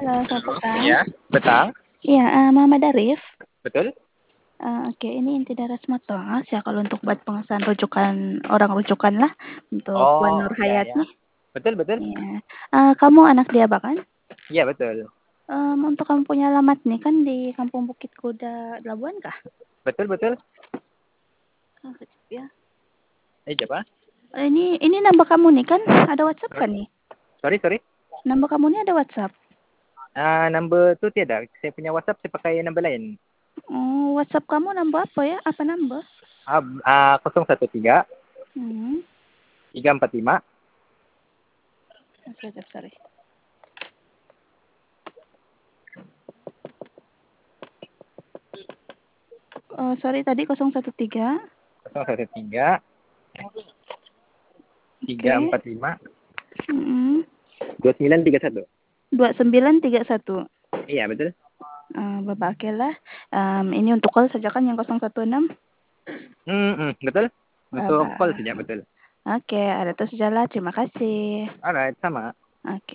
Halo, selamat petang. Iya, petang. Iya, Muhammad Arif. Betul. Oke, ini inti dari Smartwatch ya kalau untuk buat pengesahan rujukan orang rujukan lah untuk Wan Oh, Nur ya, Hayat ya. nih. Betul, betul. Iya. Kamu anak dia kan? Iya, betul. Untuk kamu punya alamat nih kan di Kampung Bukit Kuda Labuan kah? Betul, betul. Kecil ya. Siapa? Ini nambah kamu nih kan? Ada WhatsApp kan nih? Sorry. Nambah kamu nih ada WhatsApp. Number tu tiada. Saya punya WhatsApp, saya pakai number lain. WhatsApp kamu nambah apa ya? Apa nambah? 013 Hmm. 345. Sorry. Sorry tadi 013 013 345 2931. 2931. Iya, betul. Bapak Akela, ini untuk call saja kan yang 016? Betul. Untuk Bapak. call saja, betul. Oke, ada terus sajalah. Terima kasih. Alright, sama. Oke.